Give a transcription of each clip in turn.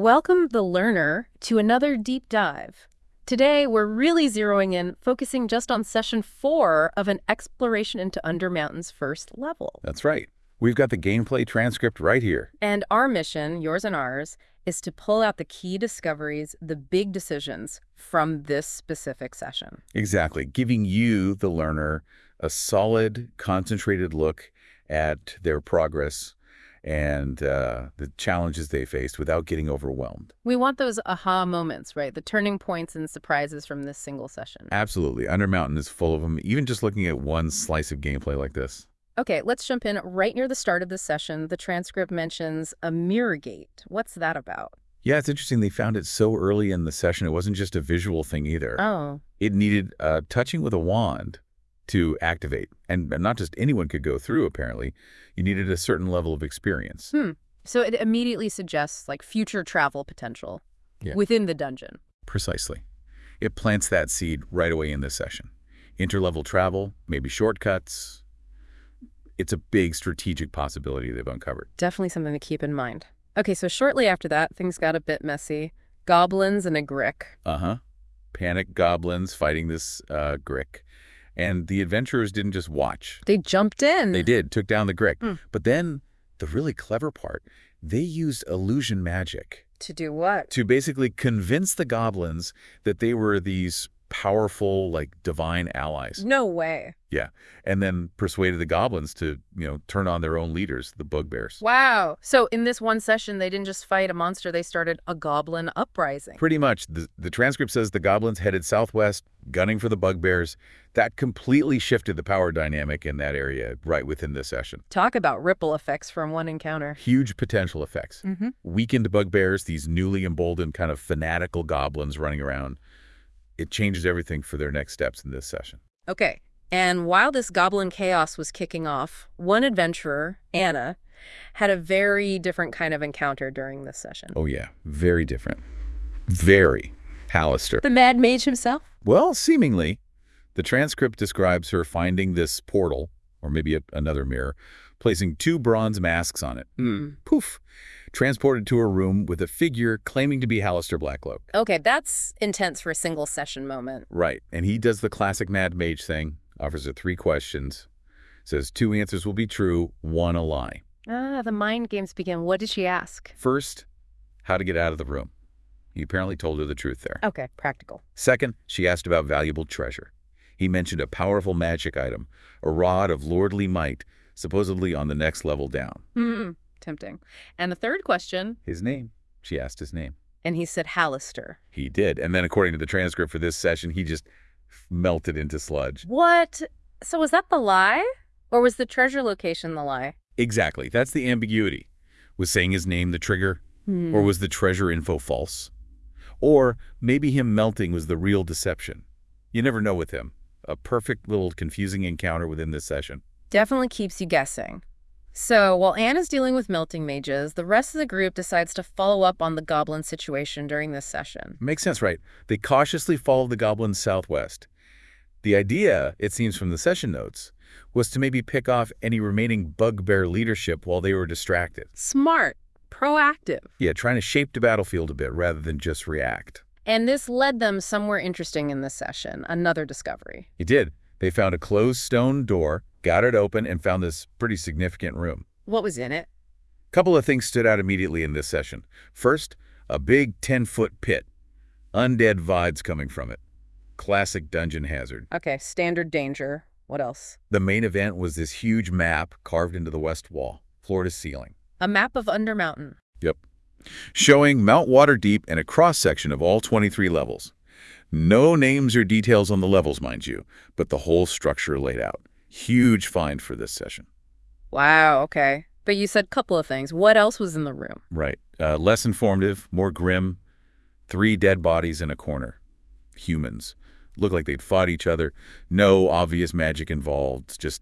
Welcome the learner to another deep dive. Today, we're really zeroing in, focusing just on session 4 of an exploration into Undermountain's first level. That's right. We've got the gameplay transcript right here. And our mission, yours and ours, is to pull out the key discoveries, the big decisions from this specific session. Exactly. Giving you, the learner, a solid, concentrated look at their progress and the challenges they faced without getting overwhelmed. We want those aha moments, right? The turning points and surprises from this single session. Absolutely. Undermountain is full of them, even just looking at one slice of gameplay like this. Okay, let's jump in. Right near the start of this session, the transcript mentions a mirror gate. What's that about? Yeah, it's interesting. They found it so early in the session. It wasn't just a visual thing either. Oh. It needed touching with a wand to activate. And not just anyone could go through, apparently. You needed a certain level of experience. So it immediately suggests like future travel potential within the dungeon. Precisely. It plants that seed right away in this session. Interlevel travel, maybe shortcuts. It's a big strategic possibility they've uncovered. Definitely something to keep in mind. Okay, so shortly after that, things got a bit messy. Goblins and a Grick. Panic goblins fighting this Grick. And the adventurers didn't just watch. They jumped in. They did, took down the Grick. But then, the really clever part, they used illusion magic. To do what? To basically convince the goblins that they were these powerful, like, divine allies. No way. Yeah. And then persuaded the goblins to, turn on their own leaders, the bugbears. Wow. So in this one session, they didn't just fight a monster, they started a goblin uprising. Pretty much. The transcript says the goblins headed southwest, gunning for the bugbears. That completely shifted the power dynamic in that area right within this session. Talk about ripple effects from one encounter. Huge potential effects. Weakened bugbears, these newly emboldened kind of fanatical goblins running around. It changes everything for their next steps in this session. Okay. And while this goblin chaos was kicking off, one adventurer, Anna, had a very different kind of encounter during this session. Oh, yeah. Very different. Very. Hallister. The Mad Mage himself? Well, seemingly. The transcript describes her finding this portal, or maybe another mirror, placing 2 bronze masks on it. Poof. Transported to her room with a figure claiming to be Hallister Blackcloak. Okay, that's intense for a single session moment. Right. And he does the classic Mad Mage thing, offers her 3 questions, says 2 answers will be true, 1 a lie. The mind games begin. What did she ask? First, how to get out of the room. He apparently told her the truth there. Okay, practical. Second, she asked about valuable treasure. He mentioned a powerful magic item, a rod of lordly might, supposedly on the next level down. Tempting. And the third question? His name. She asked his name. And he said Hallister. He did. And then according to the transcript for this session, he just melted into sludge. What? So was that the lie? Or was the treasure location the lie? Exactly. That's the ambiguity. Was saying his name the trigger? Or was the treasure info false? Or maybe him melting was the real deception. You never know with him. A perfect little confusing encounter within this session. Definitely keeps you guessing. So, while Anna's dealing with melting mages, the rest of the group decides to follow up on the goblin situation during this session. Makes sense, right? They cautiously followed the goblins southwest. The idea, it seems from the session notes, was to maybe pick off any remaining bugbear leadership while they were distracted. Smart. Proactive. Yeah, trying to shape the battlefield a bit rather than just react. And this led them somewhere interesting in this session, another discovery. It did. They found a closed stone door, got it open, and found this pretty significant room. What was in it? A couple of things stood out immediately in this session. First, a big 10-foot pit. Undead vibes coming from it. Classic dungeon hazard. Okay, standard danger. What else? The main event was this huge map carved into the west wall, floor to ceiling. A map of Undermountain. Yep. Showing Mount Waterdeep and a cross-section of all 23 levels. No names or details on the levels, mind you, but the whole structure laid out. Huge find for this session. Wow, okay. But you said a couple of things. What else was in the room? Right. Less informative, more grim. 3 dead bodies in a corner. Humans. Looked like they'd fought each other. No obvious magic involved, just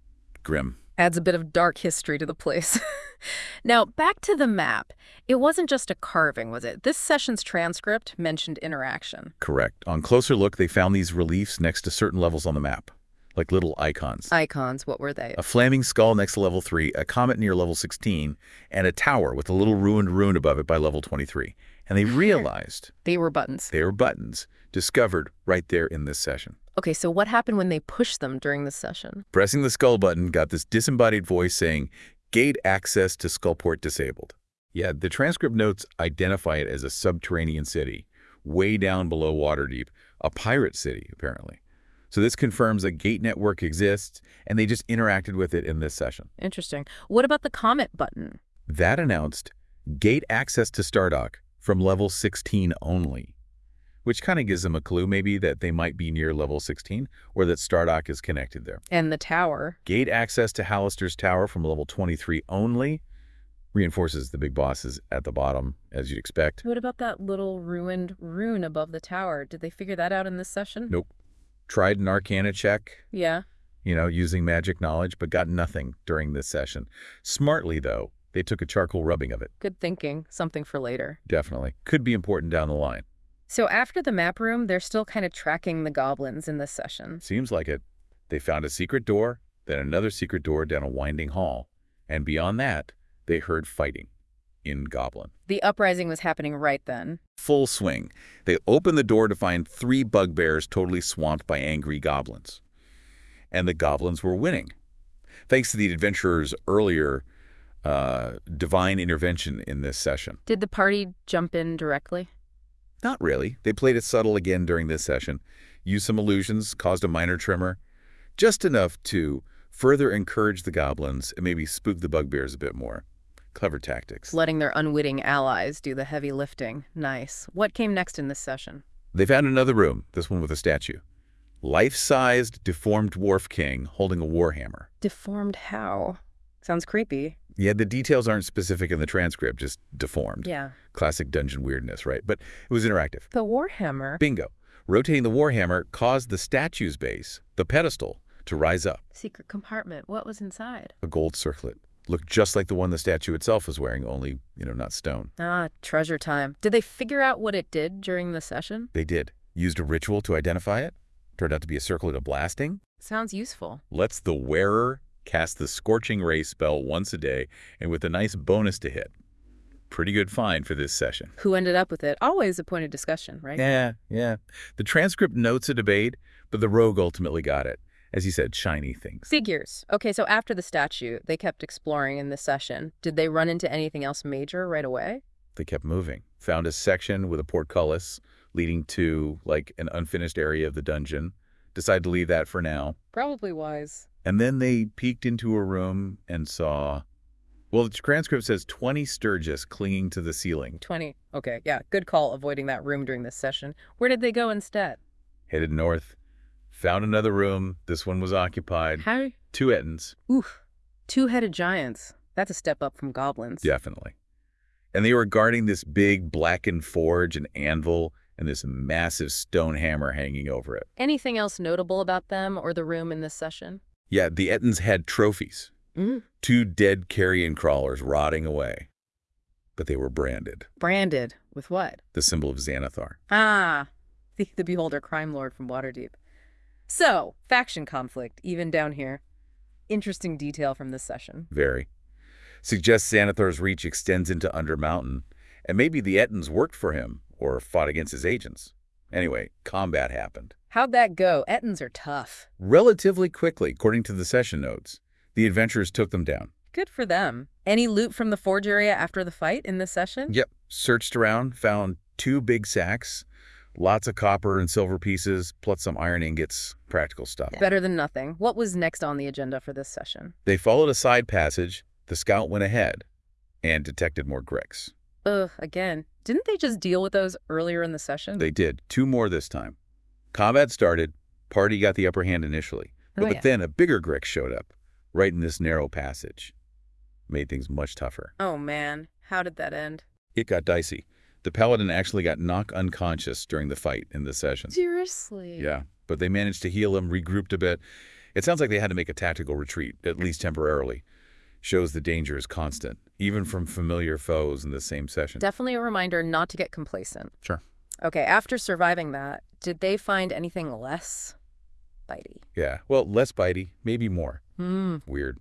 grim. Adds a bit of dark history to the place. Now, back to the map. It wasn't just a carving, was it? This session's transcript mentioned interaction. Correct. On closer look, they found these reliefs next to certain levels on the map. like little icons. Icons, what were they? A flaming skull next to level 3, a comet near level 16, and a tower with a little ruined rune above it by level 23. And they realized They were buttons. they were buttons discovered right there in this session. Okay, so what happened when they pushed them during the session? Pressing the skull button got this disembodied voice saying, "Gate access to Skullport disabled." Yeah, the transcript notes identify it as a subterranean city, way down below Waterdeep, a pirate city, apparently. So this confirms a gate network exists, and they just interacted with it in this session. Interesting. What about the comet button? That announced gate access to Stardock from level 16 only, which kind of gives them a clue maybe that they might be near level 16 or that Stardock is connected there. And the tower. Gate access to Hallister's Tower from level 23 only reinforces the big bosses at the bottom, as you'd expect. What about that little ruined rune above the tower? Did they figure that out in this session? Nope. Tried an Arcana check, Yeah. using magic knowledge, but got nothing during this session. Smartly, though, they took a charcoal rubbing of it. Good thinking. Something for later. Definitely. Could be important down the line. So after the map room, they're still kind of tracking the goblins in this session. Seems like it. They found a secret door, then another secret door down a winding hall. And beyond that, they heard fighting in Goblin. The uprising was happening right then. Full swing. They opened the door to find 3 bugbears totally swamped by angry goblins. And the goblins were winning. Thanks to the adventurers' earlier divine intervention in this session. Did the party jump in directly? Not really. They played it subtle again during this session, used some illusions, caused a minor tremor, just enough to further encourage the goblins and maybe spook the bugbears a bit more. Clever tactics. Letting their unwitting allies do the heavy lifting. Nice. What came next in this session? They found another room, this one with a statue. Life-sized, deformed dwarf king holding a warhammer. Deformed how? Sounds creepy. Yeah, the details aren't specific in the transcript, just deformed. Yeah. Classic dungeon weirdness, right? But it was interactive. The warhammer. Bingo. Rotating the warhammer caused the statue's base, the pedestal, to rise up. Secret compartment. What was inside? A gold circlet. Looked just like the one the statue itself was wearing, only, not stone. Ah, treasure time. Did they figure out what it did during the session? They did. Used a ritual to identify it. Turned out to be a circlet of blasting. Sounds useful. Lets the wearer cast the Scorching Ray spell once a day and with a nice bonus to hit. Pretty good find for this session. Who ended up with it? Always a point of discussion, right? Yeah. The transcript notes a debate, but the rogue ultimately got it. As you said, shiny things. Figures. Okay, so after the statue, they kept exploring in this session. Did they run into anything else major right away? They kept moving. Found a section with a portcullis leading to, an unfinished area of the dungeon. Decided to leave that for now. Probably wise. And then they peeked into a room and saw... Well, the transcript says 20 Sturgis clinging to the ceiling. 20. Okay, yeah, good call avoiding that room during this session. Where did they go instead? Headed north. Found another room. This one was occupied. How? 2 Ettins. Oof. 2-headed giants. That's a step up from goblins. Definitely. And they were guarding this big blackened forge and anvil and this massive stone hammer hanging over it. Anything else notable about them or the room in this session? Yeah, the Ettins had trophies. 2 dead carrion crawlers rotting away. But they were branded. Branded? With what? The symbol of Xanathar. Ah, the Beholder crime lord from Waterdeep. So, faction conflict, even down here. Interesting detail from this session. Very. Suggests Xanathar's reach extends into Undermountain, and maybe the Ettins worked for him or fought against his agents. Anyway, combat happened. How'd that go? Ettins are tough. Relatively quickly, according to the session notes. The adventurers took them down. Good for them. Any loot from the forge area after the fight in this session? Yep. Searched around, found 2 big sacks, lots of copper and silver pieces, plus some iron ingots, practical stuff. Better than nothing. What was next on the agenda for this session? They followed a side passage. The scout went ahead and detected more Gricks. Again. Didn't they just deal with those earlier in the session? They did. 2 more this time. Combat started. Party got the upper hand initially. But then a bigger Grick showed up, right in this narrow passage. Made things much tougher. Oh, man. How did that end? It got dicey. The paladin actually got knocked unconscious during the fight in the session. Seriously? Yeah, but they managed to heal him, regrouped a bit. It sounds like they had to make a tactical retreat, at least temporarily. Shows the danger is constant, even from familiar foes in the same session. Definitely a reminder not to get complacent. Sure. Okay, after surviving that, did they find anything less bitey. Yeah, well, less bitey, maybe more. Hmm. Weird.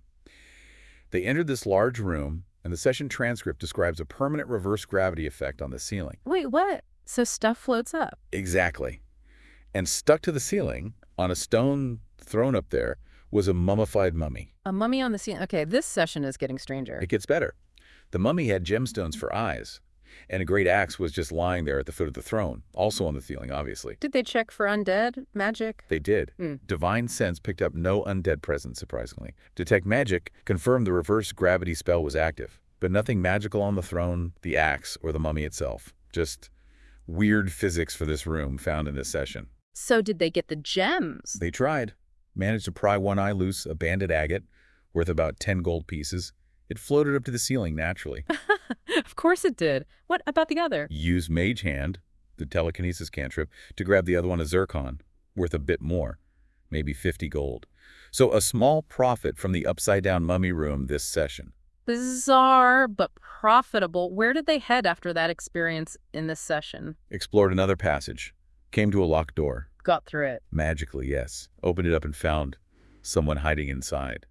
They entered this large room, and the session transcript describes a permanent reverse gravity effect on the ceiling. Wait, what? So stuff floats up? Exactly. And stuck to the ceiling, on a stone throne up there, was a mummified mummy. A mummy on the ceiling. Okay, this session is getting stranger. It gets better. The mummy had gemstones for eyes, and a great axe was just lying there at the foot of the throne, also on the ceiling, obviously. Did they check for undead magic? They did. Divine Sense picked up no undead presence, surprisingly. Detect Magic confirmed the reverse gravity spell was active, but nothing magical on the throne, the axe, or the mummy itself. Just weird physics for this room found in this session. So did they get the gems? They tried. Managed to pry one eye loose, a banded agate, worth about 10 gold pieces. It floated up to the ceiling naturally. Of course it did. What about the other? Used Mage Hand, the telekinesis cantrip, to grab the other one, a zircon, worth a bit more, maybe 50 gold. So a small profit from the upside-down mummy room this session. Bizarre, but profitable. Where did they head after that experience in this session? Explored another passage. Came to a locked door. Got through it. Magically, yes. Opened it up and found someone hiding inside.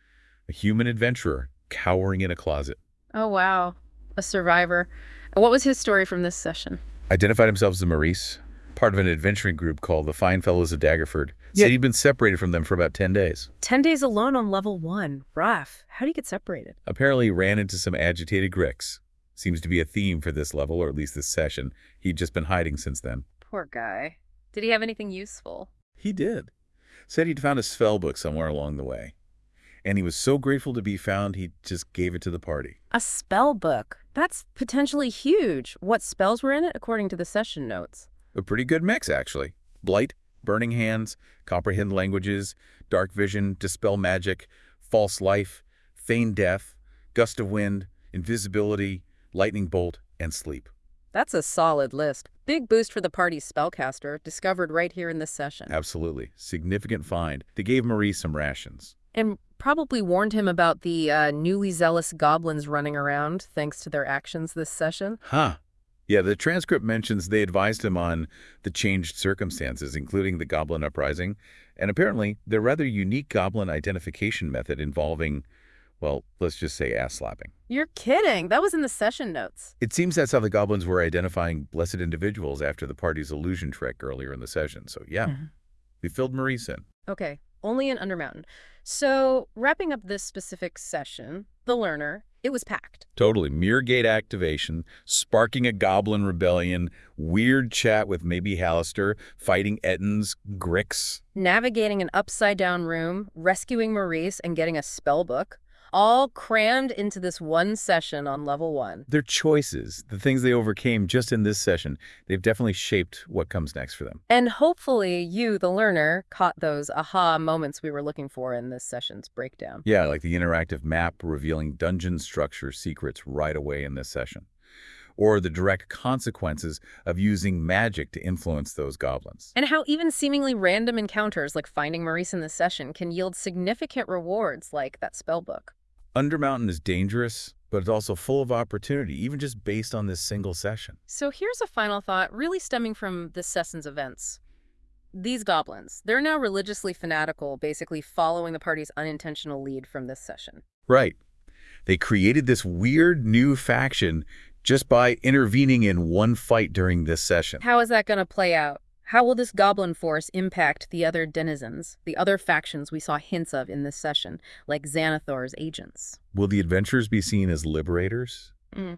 A human adventurer cowering in a closet. Oh, wow. A survivor. What was his story from this session? Identified himself as a Maurice, part of an adventuring group called the Fine Fellows of Daggerford. Yeah. Said he'd been separated from them for about 10 days. 10 days alone on level 1. Rough. How do you get separated? Apparently ran into some agitated Gricks. Seems to be a theme for this level, or at least this session. He'd just been hiding since then. Poor guy. Did he have anything useful? He did. Said he'd found a spell book somewhere along the way. And he was so grateful to be found, he just gave it to the party. A spell book. That's potentially huge. What spells were in it, according to the session notes? A pretty good mix, actually. Blight, Burning Hands, Comprehend Languages, Dark Vision, Dispel Magic, False Life, Feign Death, Gust of Wind, Invisibility, Lightning Bolt, and Sleep. That's a solid list. Big boost for the party's spellcaster, discovered right here in this session. Absolutely. Significant find. They gave Maurice some rations. And probably warned him about the newly zealous goblins running around, thanks to their actions this session. Huh. Yeah, the transcript mentions they advised him on the changed circumstances, including the Goblin Uprising, and apparently their rather unique goblin identification method involving, well, let's just say ass-slapping. You're kidding. That was in the session notes. It seems that's how the goblins were identifying blessed individuals after the party's illusion trick earlier in the session. So yeah, we filled Maurice in. Okay, only in Undermountain. So, wrapping up this specific session, the learner, it was packed. Totally. Mirror Gate activation, sparking a goblin rebellion, weird chat with maybe Hallister, fighting Ettins, Gricks. Navigating an upside-down room, rescuing Maurice, and getting a spell book, all crammed into this one session on level 1. Their choices, the things they overcame just in this session, they've definitely shaped what comes next for them. And hopefully you, the learner, caught those aha moments we were looking for in this session's breakdown. Yeah, like the interactive map revealing dungeon structure secrets right away in this session. Or the direct consequences of using magic to influence those goblins. And how even seemingly random encounters like finding Maurice in this session can yield significant rewards like that spell book. Undermountain is dangerous, but it's also full of opportunity, even just based on this single session. So here's a final thought, really stemming from this session's events. These goblins, they're now religiously fanatical, basically following the party's unintentional lead from this session. Right. They created this weird new faction just by intervening in one fight during this session. How is that going to play out? How will this goblin force impact the other denizens, the other factions we saw hints of in this session, like Xanathor's agents? Will the adventurers be seen as liberators?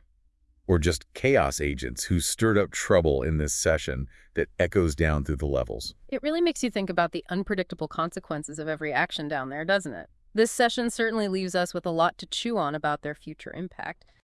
Or just chaos agents who stirred up trouble in this session that echoes down through the levels? It really makes you think about the unpredictable consequences of every action down there, doesn't it? This session certainly leaves us with a lot to chew on about their future impact.